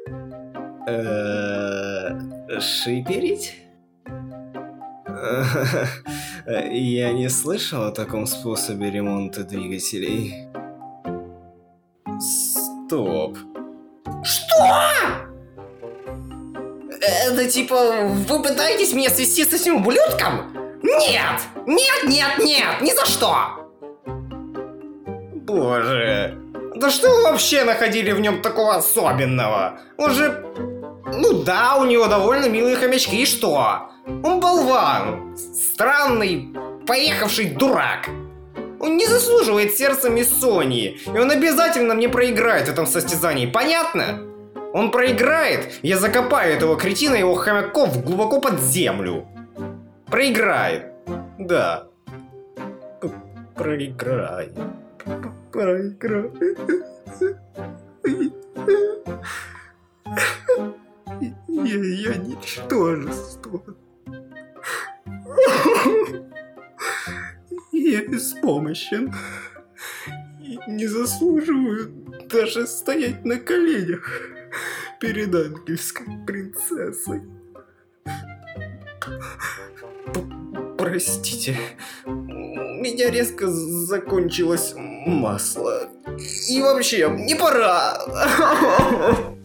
Шиперить? Я не слышал о таком способе ремонта двигателей. Стоп. Что? Это типа, вы пытаетесь меня свести с этим ублюдком? Нет! Нет, нет, нет! Ни за что! Боже. Да что вы вообще находили в нем такого особенного? Он же... Ну да, у него довольно милые хомячки, и что? Он болван. Странный, поехавший дурак. Он не заслуживает сердца мисс Сони, и он обязательно мне проиграет в этом состязании, понятно? Он проиграет, я закопаю этого кретина и его хомяков глубоко под землю. Проиграет. Да. Проиграет. Проиграет. Я ничтожество. Я беспомощен. И не заслуживаю даже стоять на коленях перед ангельской принцессой. Простите, у меня резко закончилось масло. И вообще, мне пора.